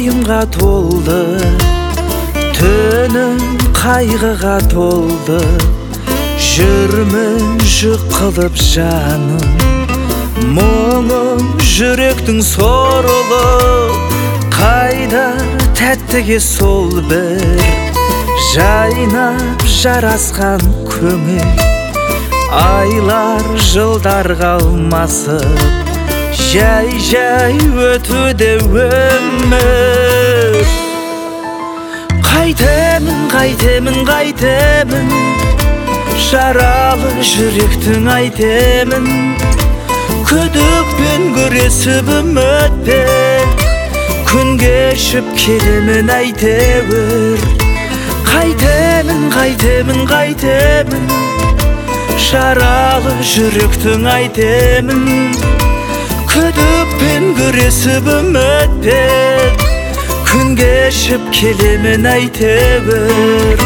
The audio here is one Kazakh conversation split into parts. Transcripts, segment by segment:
уайымға толды, түнім қайғыға толды. Жүрмін жүк қылып жаным, мұңым жүректің сорлы. Қайда тәттіге сол бір жайнап жарасқан көңіл. Айлар жылдар қалмасып, жай өтуде өмір. Қайтемін, жаралы жүректің айтемін. Күдікпен күресіп үмітпен, күн кешіп келемін әйтеуір. Қайтемін, жаралы жүректің айтемін. Күдікпен күресіп үмітпен, күн кешіп келемін әйтеуір.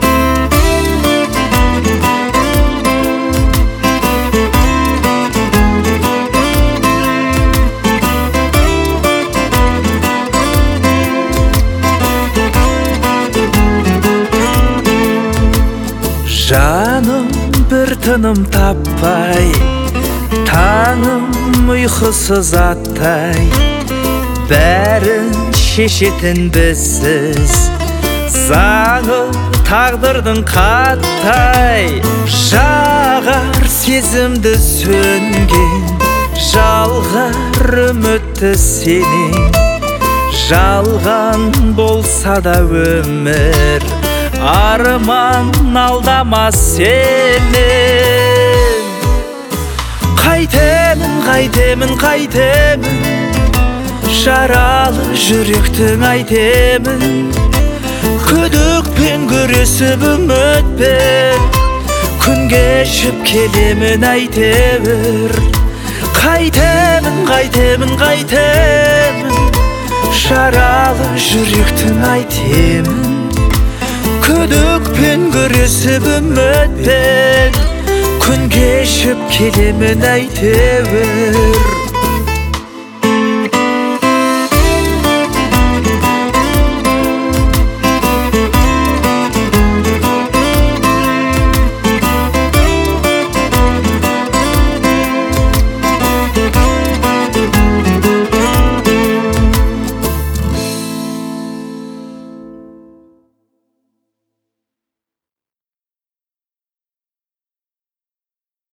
Жаным бір тыным таппай, таңым ұйқысыз аттай. Бәрін шешетін бізсіз, заңы тағдырдың қаттай. Жағар сезімді сөнген, жалғар үмітті сенен. Жалған болса да өмір, арман алдамас сенен. Қайтемін, жаралы жүректің айтемін. Күдікпен күресіп үмітпен, күн кешіп келемін әйтеуір. Қайтемін, жаралы жүректің айтемін. Күдікпен күресіп үмітпен, күн кешіп келемін әйтеуір.